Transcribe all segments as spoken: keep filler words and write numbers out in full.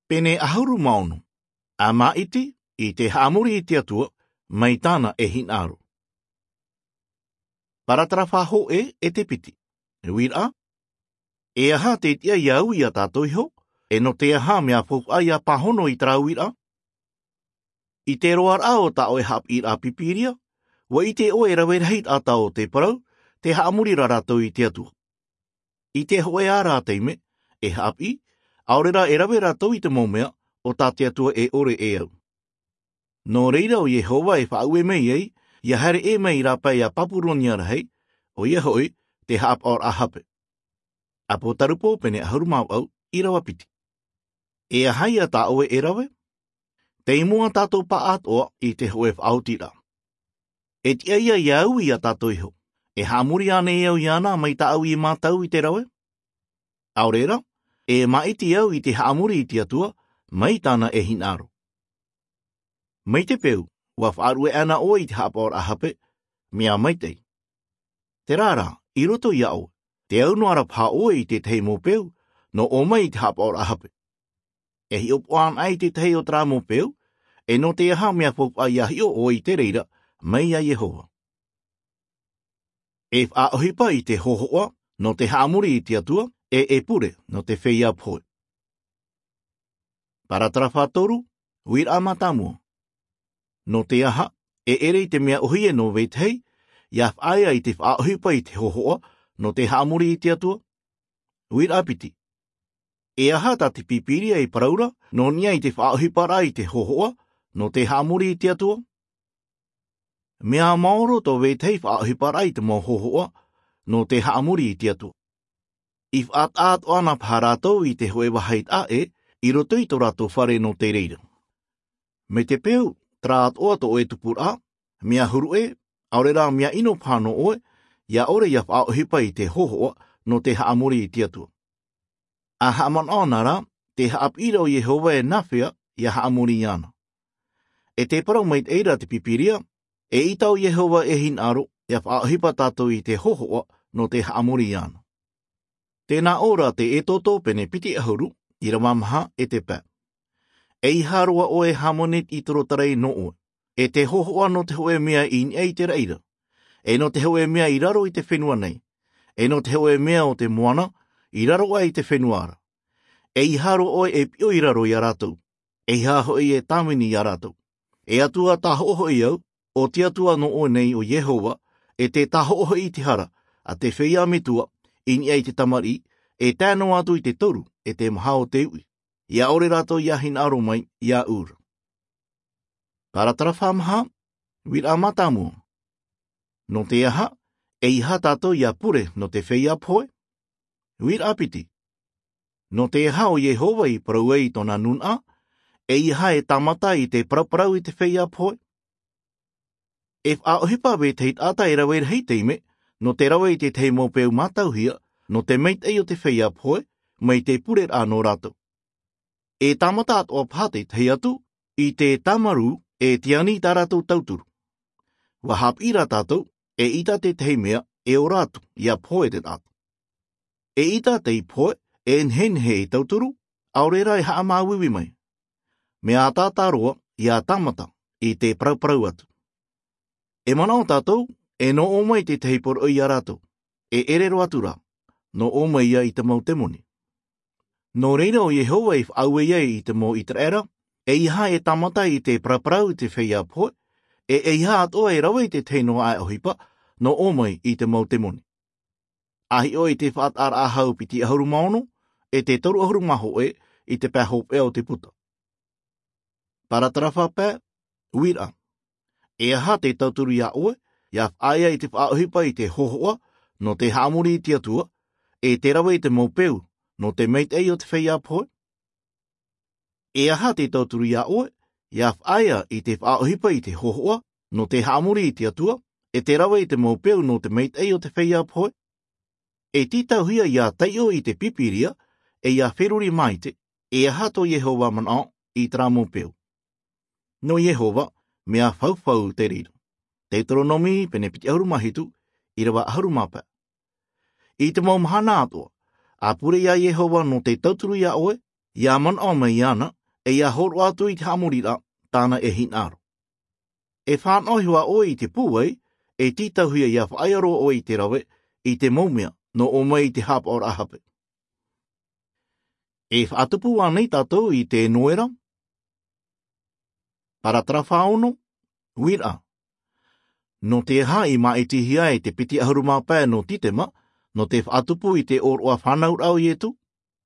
Pene ahuru maunu, a maiti i te haamuri i te atua, mai tāna e hinaru. Paratara ho e e te piti. E wira, e aha te tia iau i a tātou iho, e no te aha mea poku ai a pahono i trau wira. I te roar ao ta o e hap i a pipiria, wa i te oe rawerheit a tau te parau, te haamuri raratou i te atua. I te hoe a rā teime, e hap i, aurera e rawe rātou i te momea, o tā te atua e ore e au. No reira o Yehova e whaue mei ei, ia hare e mei rapai a papuroni arahei, o Yehoi te hap or a hape. A potarupo pene a hurumau au i rawa piti. E a hai a tā oe e rawe? Te imua tātou pa atoa i te hoe whautira. E tia ia iau i a tātou iho, e haamuri ane iau iana mai ta au i mātau i te rawe? Aurera, e maiti au i te haamuri i te atua, mai tāna e hinaru. Mai te peu, wa whaarue ana o i te hapor a hape, mea maitei. Te rara, i roto iau, te au noara pā oe i te teimo peu, no o mai i te hapor a hape. E hi opoan ai te tei o tramo peu, e no te aha mea poku ai ahi o o i te reira, mai a Yehova. E wha ohipa i te hohoa, no te haamuri i te atua, e e pure no te whea poe. Paratara whātoru, wir a matamua. No te aha, e ere i te mea ohie no veithei, ia whaia i te wha ohipa i te hohoa, no te haamuri i te atua. Wir a piti. E aha ta te pipiria i paraura, no nia i te wha ohipa ra i te hohoa, no te haamuri i te atua. Mea maoro to veithei wha ohipa ra i te mo hohoa, no te haamuri i te atua. I whaat aat o ana pārātou i te hoe wahait a e, i roto i to rato whare no te reira. Me te peu, traat oa to oe tupura, mea huru e, aurera mea ino pāno oe, ia ore ia whaohipa i te hohoa no te haamuri i te atua. A haaman anara, te haap ira o Yehova e nawhia, ia haamuri iana. E te parau mait eira te pipiria, e itau Yehova e hin aro, ia whaohipa tātou i te hohoa no te haamuri iana. Tēnā ora te e toto pene piti ahuru, i rawamaha e te pā. E i harua o e hamonet i torotarei no oe. E te hohoa no te hoe mea i nei te reira. E no te hoe mea i raro i te whenua nei. E no te hoe mea o te moana, i raro ai te whenuara. E i haro oe e pio i raro i aratou. E i haho i e tamini i aratou. E atua ta hoho i au, o te atua no oe nei o Yehova, e te ta hoho i te hara, a te whea metua, i nei te tamari, e tēno atu i te toru, e te mahao te ui. Ia ore rato ia hin aro mai, ia ura. Paratara whamaha, wira matamua. No te aha, e iha tato ia pure no te whea poe. Wira apiti. No te aha o Yehova i parau i tona nuna, e iha e tamata i te paraparau i te whea poe. E wha ohipa we teit ata e rawe hei teime, no te rawe i te teimo peu matauhia, no te meit ei o te whea poe, mai te pure anō rato. E tamata at o pate te atu, i te tamaru e tiani taratou tauturu. Wahap ira tātou, e ita te teimea e o ratu, ia poe te tatu. E ita te poe, e nhenhe i tauturu, aurera e haa māwiwi mai. Me a tātāroa, ia tamata, i te prauprau atu. E manao tātou, e no o mai te teipor o ia rātou, e erero atura, no o mai ia i te mau te moni. No reira o Yehova i whaue iei i te mo i te era, e iha e tamata i te praprau i te whea poe, e e iha atoa e rawa i te teino ai ohipa, no o mai i te mau te moni. Ahi o i te whaat ar ahau piti ahuru maono, e te toru ahuru maho e, i te pēhop e o te puta. Paratara whapē, wira. E aha te tauturu ia oe, ia whaia i te whaohipa i te hohoa, no te haamuri i te atua, e te rawa i te maupeu, no te meit ei o te whea poe. E aha te tauturu ia oe, ia whaia i te whaohipa i te hohoa, no te haamuri i te atua, e te rawa i te maupeu no te meit ei o te whea poe. E titau hia ia taio i te pipiria, e ia wheruri maite, e aha to Yehova mana i tra maupeu. No Yehova, mea whauwhau te riro. Deuteronomi pene piti ahuru mahitu, i rawa ahuru mapa. I te mau mahana atoa, a pure ia Yehova no te tauturu ia oe, Ia man o mai ana, e ia horo atu i te hamurira, tāna e hinaro. E whānohua o i te pūwei, e titahuia ia whaaiaro o i te rawe, i te maumea, no o mai te hapa o rahape. E whaatupu anei tātou i te noera. Paratara whaono, wira. No te ha i ma e tihia e te piti ahuru māpea no titema, no te whaatupu i te oroa whanau rau i etu.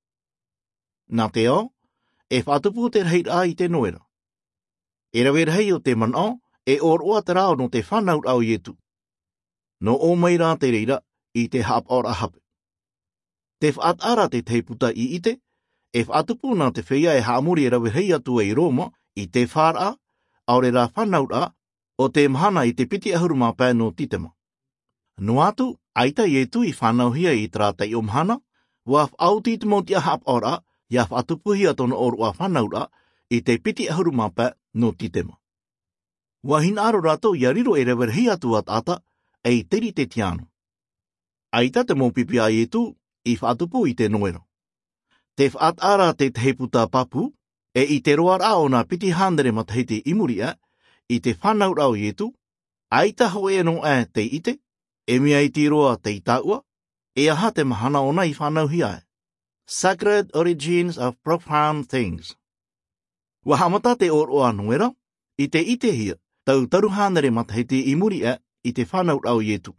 Nā te ao, e whaatupu te reira i te noera. E rawe rei o te manao, e oroa te rao no te whanau rau i etu. No o mai rā te reira i te hapa ora hape. Te whaatara te teiputa i ite, e whaatupu nā te whia e haamuri e rawe rei atu e Roma i te whara, aore rā whanau rā, o te mahana i te piti ahuru māpea no titema. No atu, aita i etu i whanauhia i trātai o mahana, wa whauti te motia hapa ora, ia whaatupuhia tono orua whanaura i te piti ahuru māpea no titema. Wa hinaro rato ia riro e rewerhi atu at ata, e teri te tiano. Aita te mōpipi a etu, i whaatupu i te noero. Te whaatara te teheputa papu, e i te roa rā o nā piti handere matahi te imuria, i te whanaura o etu, aita hoe no e te ite, e mea i te roa te itaua, e aha te mahana ona i whanauhia e. Sacred origins of profound things. Wa hamata te oroa noera, i te ite hia, tau taru hanere matahi te imuria i te whanau rau ietu.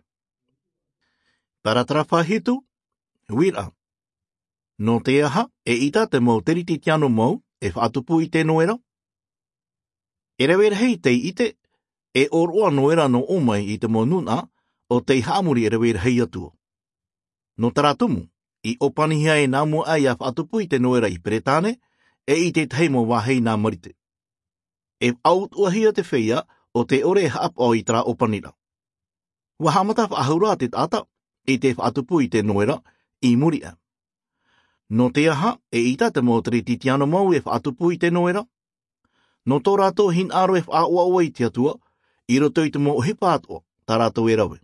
Paratara whahitu, wira. No te aha, e ita te mau teriti tiano mau, e whaatupu i te noera. E rewe hei te ite, e oroa noera no omai i te monuna, o te haamuri e rewe hei atua. No taratumu, i opanihia e nā mua ai a whaatupu i te noera i Peretane, e i te teimo wahei nā marite. E autuahia te whia o te ore hap o i tra opanira. Wahamata whaahura te tata i te whaatupu i te noera i muria. No te aha e ita te mōtari titiano mau e whaatupu i te noera. No tō rato hin aro e whaua ua i te atua, i roto i te mō hipa atua, tā rato e rawe.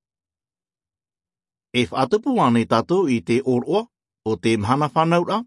E whaatupu ane tātou i te oroa o te mahana whanaura.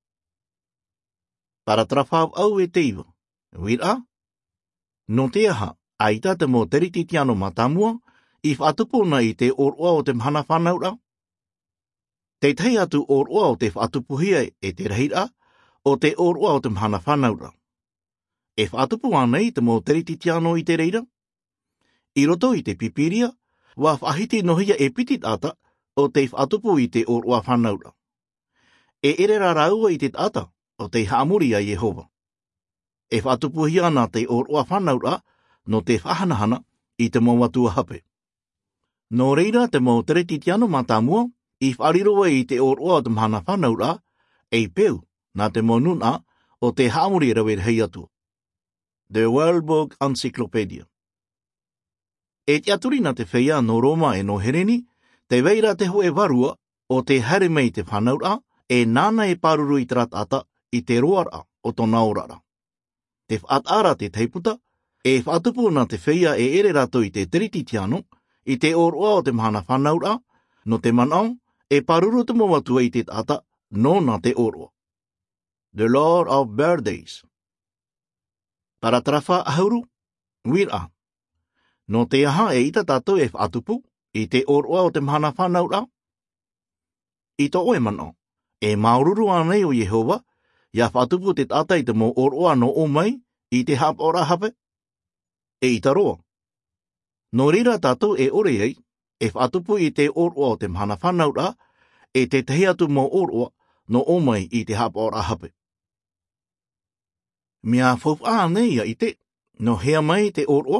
Paratara whau au e te iwa. Wira. No te aha, aita te mō teriti tiano matamua, i whaatupu na i te oroa o te mahana whanaura. Te tei atu oroa o te whaatupuhia e te reira, o te oroa o te mahana whanaura. E whaatupu ane i te mō teriti tiano i te reira. I roto i te pipiria, wa whahiti nohia e piti tata, o te whaatupu i te oroa whanaura. E ere raraua i te tata o te haamuri a Jehova. E whaatupuhia ana te oroa whanaura no te whahanahana i te mauatua hape. No reira te mau tereti tiano matamua i whariroa i te oroa o te mahana whanaura e peu na te monuna o te haamuri rawe hei atu. The World Book Encyclopedia. E te aturi na te whea no Roma e no Hereni, te weira te hoe warua o te here mei te whanaura e nāna e paruru i tratata i te roara o tōna orara. Te whaatara te teiputa, e whaatupu na te whea e ere rato i te teriti tiano, i te oroa o te mahana whanaura, no te manao, e paruru te moatua i te tata, no na te oroa. The Lord of Birthdays. Paratara whaahuru, wira. No te aha e ita tātou e whaatupu, i te oroa o te mahana whanaura. I tō oe manao, e maururu anei o Jehova, ia whaatupu te tata i te mō oroa no o mai, i te hap ora hape. E ita roa. No rira tātou e ore ei, e whaatupu i te oroa o te mahana whanaura, e te tehi atu mō oroa no o mai i te hap ora hape. Mea whauwha anei a i te, no hea mai te oroa.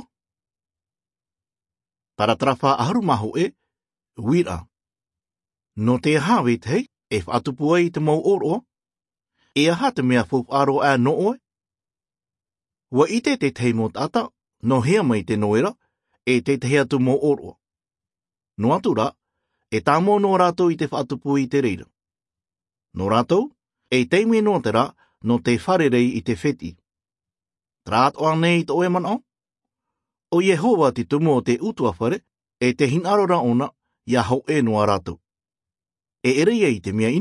Paratara whaaharu maho e, wira. No te hawe tei, e whaatupu ai te mau oroa, e aha te mea whauwharo a no oe. Wa ite te teimo tata, no hea mai te noera, e te tehi atu mo oroa. No atura, e tāmo no rātou i te whaatupu i te reira. No rātou, e teime no te rā, no te wharerei i te wheti. Trāto anei i te oe manao. O Jehova te tumu o te utua whare, e te hinarora ona, ia hau e noa rātou. E ere ia i te mea ino,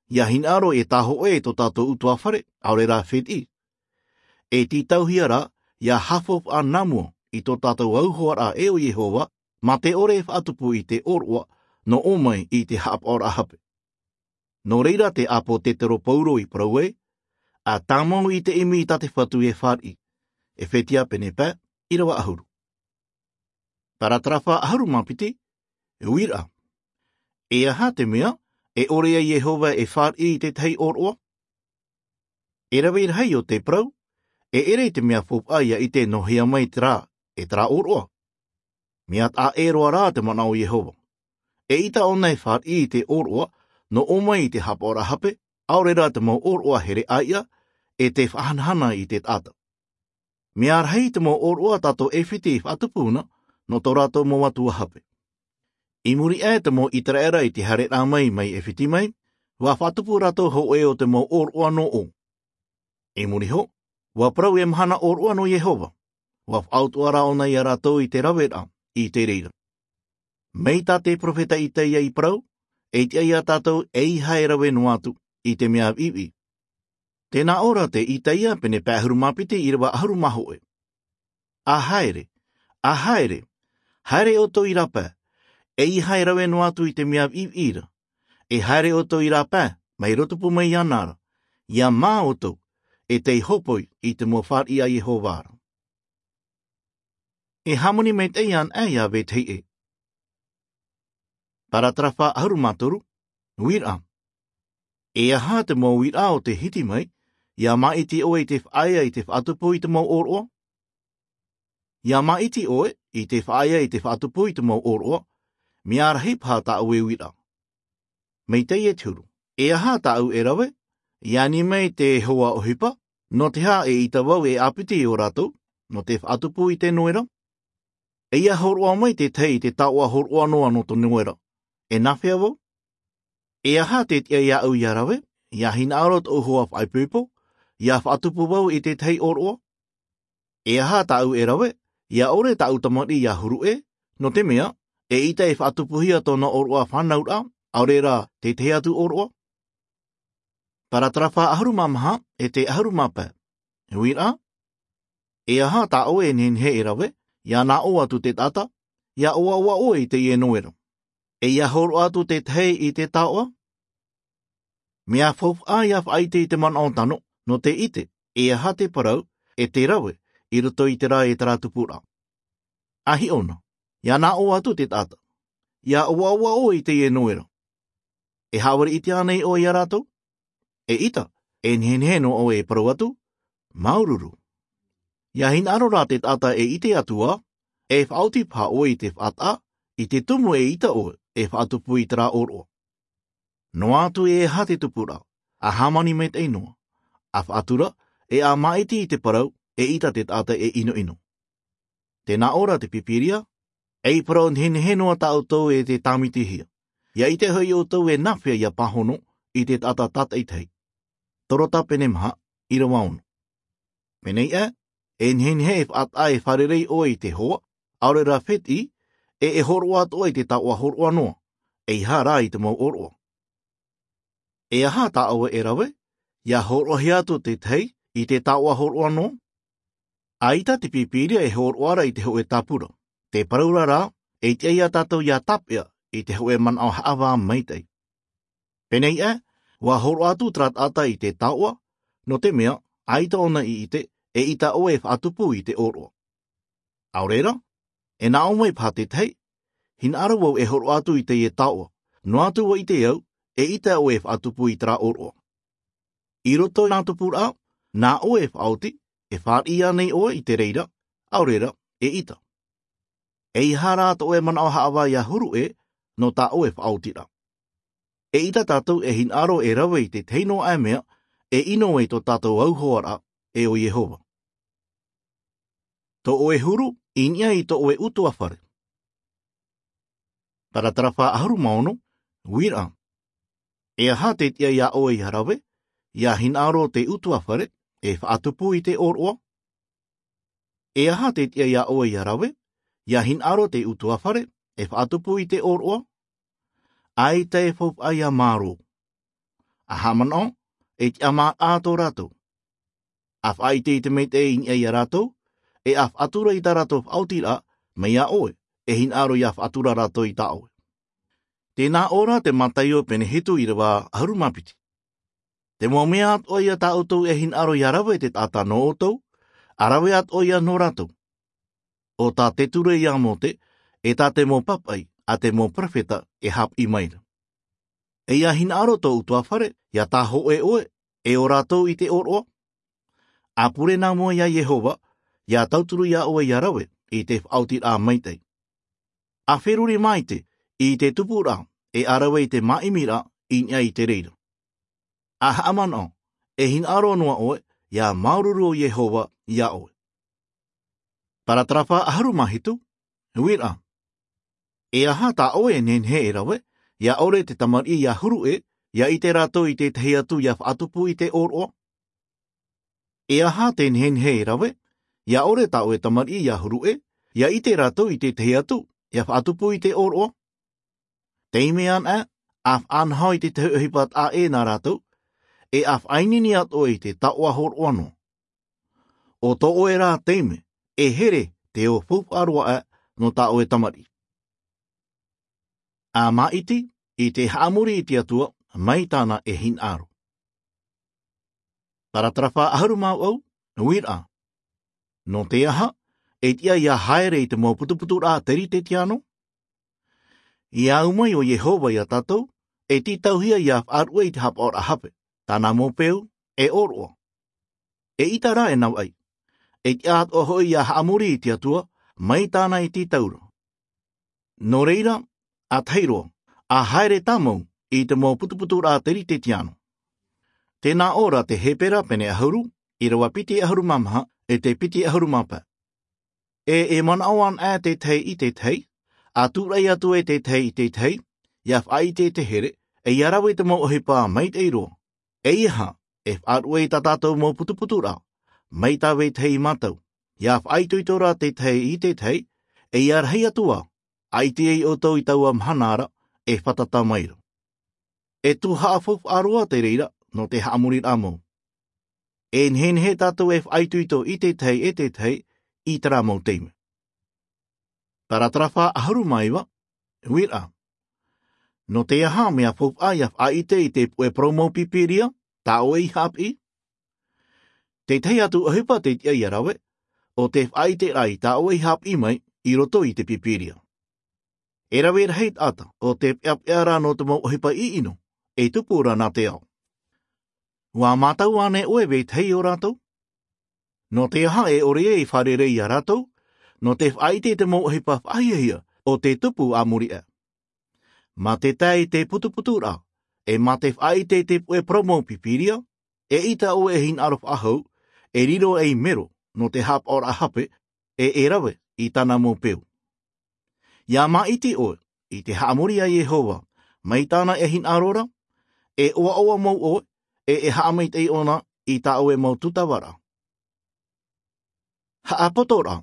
Ia hinaro e taho e to tato utua whare, aurera whiti. E ti tauhiara, ia hafof a namu i to tato auhoara e o Yehova, ma te ore whaatupu i te orua, no omai i te hap ora hape. No reira te apo te tero pauro i praue, a tāmongu i te imi i tate whatu e whari, e whetia pene pē, i rawa ahuru. Paratrafa ahuru mapiti, e uira. E aha te mea, e orea Yehova e whari i te tei orua. E rawe i rhai o te prau, e ere te mea whupaia i te nohia mai tra, e tra orua. Mea a e roa rā te mana o Yehova. E ita ona e whari i te orua, no omai i te hapora hape, aurera te mau orua here aia, e te whahanhana i te tata. Mea rhai te mau orua tato e whiti i whatupuna, no tō rātou mo atua hape. I muri e te mo iteraera i te hare rā mai mai e whiti mai, wa whatupu rātou ho e o te mo orua no o. I muri ho, wa prau e mahana orua no Yehova, wa whautuara ona i a rātou i te rawera i te reira. Mei tā te profeta i te ia i prau, e te ia tātou e i hae rawe no atu i te mea iwi. Tēnā ora te i te ia pene pēhuru mapiti i rawa ahuru mahoe. A haere, a haere, haere o tō i rapa, e i hae rawe no atu i te mea iwi ira. E haere o tō i rapa, mai rotupu mai anara, ia mā o tō, e te hopoi i te mo whari a Yehovara. E hamoni me te ian e ia ve te e. Paratrafa ahuru matoru, wira. E aha te mo wira o te hiti mai, ia maiti oe te whaia i te whatupu i te mo oroa. Ia maiti oe i te whaia i te whatupu i te mo oroa, mea rahi pā ta oe wira. Mei te e turu, e aha ta au e rawe, ia ni mei te hoa o hipa, no te ha e i ta wau e apiti o rato, no te whatupu i te noera. E ia horoa mai te tei te taua horoa noa no to noera. E nawhia wau? E aha te tia ia au ia rawe, ia hina arot o hoa whai pūpo, ia whatupu wau i te tei oroa. E aha ta au e rawe, ia ore ta au tamari ia huru e, no te mea, e ita e whatupu hia tōna oroa whanaura, aurera te te atu oroa. Paratrafa ahuru mamaha e te ahuru mapa. E wira? E aha ta oe nenhe e rawe, ia nā o atu te tata, ia oa oa oe i te ie noera. E ia horo atu te tei i te taoa? Mea fof a ia whaite i te man o tano, no te ite, e aha te parau, e te rawe, i roto i te rā e taratupura. Ahi ona, ia nā o atu te tata, ia oa oa oe i te ie noera. E hawari i te anei o ia rātou? E ita, e nhenheno o e parau atu, maururu. Ia hin aro rā te tata e ite atua, e whauti pā o i te whata, i te tumu e ita o e whatupu i tera oroa. No atu e ha te tupura, a hamani me te inoa, a whatura e a maiti i te parau e ita te tata e ino ino. Tēnā ora te pipiria, e i parau nhenhenoa tau tau e te tamitihia, ia i te hui o tau e nawhia ia pahono i te tata tata i tei. Torota pene maha, i rawa ono. Penei e, e nhenhe e whata e wharerei o i te hoa, aurera whiti, e e horoa atoa i te taua horoa noa, e i hara i te mau oroa. E aha taua e rawe, ia horohi atu te tei i te taua horoa noa. Aita te pipiria e horoara i te hoe tapura, te paraura rā, e te ia tātou ia tapia i te hoe man au hawa maitei. Penei e, wa horoa atu trat ata i te taua, no te mea, aita ona i ite, e ita oe whatupu i te oroa. Aurera, e nā omai pā te tei, hin arawau e horo atu i te e taua, no atu wa i te au, e ita o e whatupu i tra oroa. I roto nā tupura, nā o e whauti, e whāri nei oa i te reira, aurera, e ita. E i hara ato e mana o haawa ia huru e, no tā o e whautira. E ita tātou e hin aro e rawe i te teino ai mea, e ino e to tātou auhoara, e o Yehova. To o e huru, inia i to o e utua whare. Paratarafa aharu maono, wira. E aha te tia ia o e harawe, ia hin aro te utua whare, e whaatupu i te oroa. E aha te tia ia o e harawe, ia hin aro te utua whare, e whaatupu i te oroa. Ai te whop ai a māro. ahamano, e te ama ato rato. Af ai te te mei te in e rato, e af atura i ta rato autira, mea oe, e hin aro i af atura rato i ta oe. Tēnā ora te mataio pene hitu i rewa harumapiti. Te mua mea at oia ta autou e hin aro i arawe te tata no autou, arawe at oia no rato. O ta te ture i amote, e ta te mo papai, a te mo profeta e hap i maira. E ia hin aro tō utua whare, ia tā ho e oe, e o ratou i te oroa. A pure nā mua ia Yehova, ia tauturu ia oe i arawe, i te whautir a maitei. A wheruri maite, i te tupura, e arawe i te maimira, i nia i te reira. A haamano, e hin aro noa oe, ia maururu o Yehova, ia oe. Paratrafa aharumahitu, wira. E aha ta oe nen he e rawe, ia ore te tamari ia huru e, ia i te rato i te tehi atu ia whaatupu i te oroa. E aha te nen he e rawe, ia ore ta oe tamari ia huru e, ia i te rato i te tehi atu ia whaatupu i te oroa. Teime an a, af anhau i te tehuhipat a e nā rato, e af ainini at oe te taua hor ono. O to oe rā teime, e here te o pup arua a no ta oe tamari. A maiti, i te haamuri i te atua, mai tāna e hin aro. Paratrafa aharumau au, wira. No te aha, e tia ia haere i te mau putuputu rā teri te tiano. Ia umai o Yehova ia tatou, e ti tauhia ia arua i te hap ora hape, tāna mōpeu, e oroa. E itara e nau ai, e ti at o hoi ia haamuri i te atua, mai tāna i ti tauro. No reira, a teiroa, a haere tamau i te mau putuputu rā teri te tiano. Tēnā ora te hepera pene ahuru, i rawa piti ahuru mamaha, e te piti ahuru mapa. E e manawan a te tei i te tei, a tūrei atu e te tei i te tei, iaf ai te te here, e iarawe te mau ohipa mai te iroa. E iha, e whaarue ta tātou mau putuputu rā, mai tawe tei matau, iaf ai tuitora te tei i te tei, e iarhei atua, ai te ei o tau i taua mhanara, e whatata mairo. E tu haafuf arua te reira, no te haamuri ramo. E nhen he tātou e whai tuito i te tei e te tei, i te ramo teime. Paratrafa aharu maiwa, wira. No te aha mea fuf aiaf a ite i te pue promo pipiria, tā oe i hap i. Te tei atu ahipa te tia i arawe, o te whai te rai tā oe i hap i mai, i roto i te pipiria. E rawe heit ata, o te piap eara no te mau ahipa i ino, e tupura nā te au. Wā mātau ane oe vei tei o rātou. No te aha e ore e i wharerei a rātou, no te whaite te mau hipa whaiahia o te tupu a muri e. Ma te tai te putuputu rā, e ma te whaite te pue promo pipiria, e ita o e hin arof ahau, e riro e mero no te hap ora hape, e e rawe i tana mō peu. Ia ma iti oe, i te haamuri a Yehova, mai tāna e hin arora, e oa oa mau oe, e e haamait ei ona i ta oe mau tutawara. Haapotora.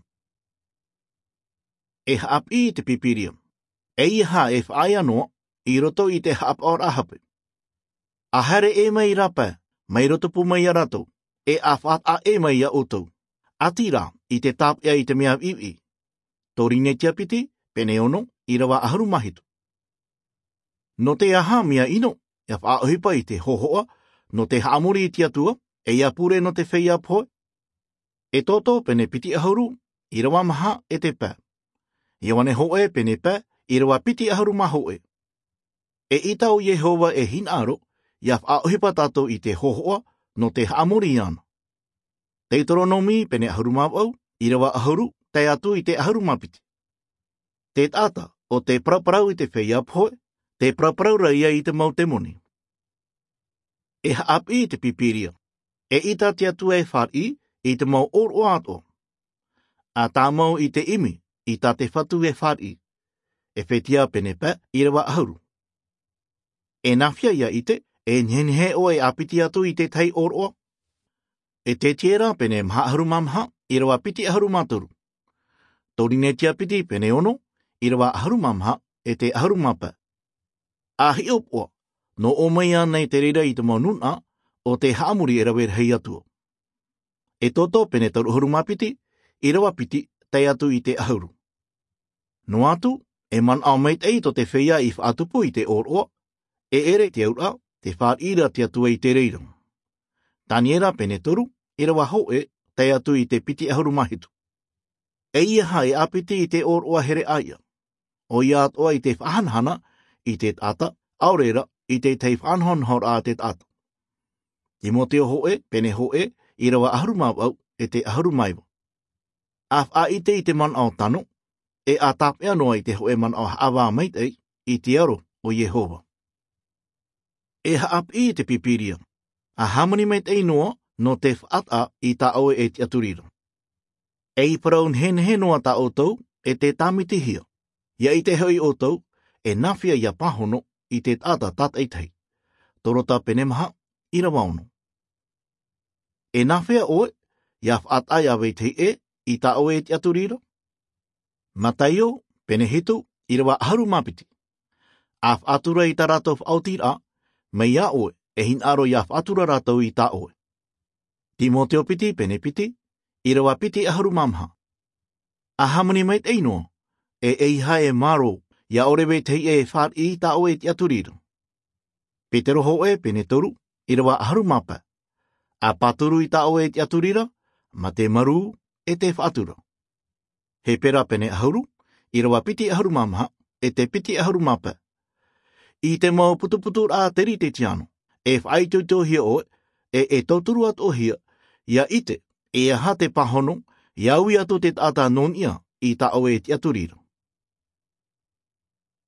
E haap i te pipiria. E iha e whaia noa i roto i te haap ora hape. A hare e mai rapa, mai roto pu mai a rato, e a whaat a e mai a otou. A tira i te tap ea i te mea iwi. Torine tia piti, pene ono, i rawa aharu mahitu. No te aha mea ino, ia whaohipa i te hohoa, no te haamuri i tia tua, e ia pure no te whea poe. E toto pene piti ahuru, i rawa maha e te pā. I wane hoe pene pā, i rawa piti ahuru mahoe. E ita o Yehova e hin aro, ia whaohipa tato i te hohoa, no te haamuri ana. Deuteronomi pene ahuru mawau, i rawa ahuru, te atu i te ahuru mapiti. Te tata, o te praparau i te whea poe, te praparau raia i te mau te moni. E haap i te pipiria. E ita te atu e whari i te mau oro ato. A tā mau i te imi, i tā te whatu e whari. E whetia pene pā i rawa ahuru. E nawhia ia i te, e nhenhe o e apiti atu i te tei oroa. E te tiera pene maha ahuru mamha i rawa piti ahuru maturu. Torine tia piti pene ono, i rawa ahuru mamha e te ahuru mapa. A hi opua, no o mai anei te reira i te maununa o te haamuri e rawe hei atua. E toto pene taru hurumapiti, i rawa piti tei atu i te ahuru. No atu, e man au meit ei to te whia i whaatupu i te oroa, e ere te aura, te whaar ira te atua i te reira. Tani era pene toru, i rawa hoe tei atu i te piti ahuru mahitu. E ia ha e apiti i te oroa here aia. O ia atoa i te whahanhana i te tata, aurera i te tei whanhonhor a te tata. I mo te hoe, pene hoe, i rawa ahuru mawau e te ahuru maiwa. Af a i te i te man au tano, e a tapea noa i te hoe man au hawa maitei i te aro o Yehova. E haap i te pipiria, a hamani maitei noa no te whaata i ta oe e te aturira. E i paraun hen he noa ta outou e te tamitihia, ia i te hoi outou e nawhia ia pahono i te tata tata i tei, torota penemaha i rawaono. E nawhia oe, ia whaata ia wei te e i ta oe e te aturira. Mataio, pene hitu, i rawa haru mapiti. Af atura i ta rato whautira, me ia oe, e hin aro ia atura rato i ta oe. Timoteo piti, pene piti, i rawa piti aharu mamha. A hamani mait einoa, e ei hae maro, ia orewe te e whaar i ta oe te aturira. Petero hoe, pene toru, i rawa aharu mapa. A paturu i ta oe te aturira, ma te maru e te whaatura. He pera pene ahuru, i rawa piti ahuru mamha, e te piti ahuru mapa. I te mau putuputu a teri te tiano, e whaitoutohia oe, e e tauturu at ohia, ia ite, e aha te pahono, ia ui atu te tata non ia, i ta oe te aturira.